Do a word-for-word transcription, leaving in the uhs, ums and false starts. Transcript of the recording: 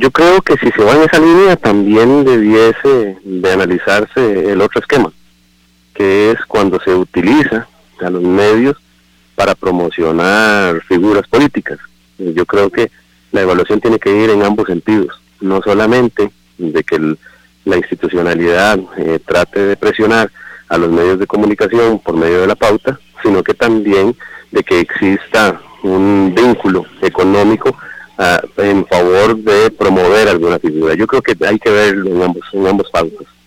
Yo creo que si se va en esa línea también debiese de analizarse el otro esquema, que es cuando se utiliza a los medios para promocionar figuras políticas. Yo creo que la evaluación tiene que ir en ambos sentidos, no solamente de que el, la institucionalidad eh, trate de presionar a los medios de comunicación por medio de la pauta, sino que también de que exista un vínculo económico uh, en favor de promover alguna figura. Yo creo que hay que verlo en ambos, en ambos pautas.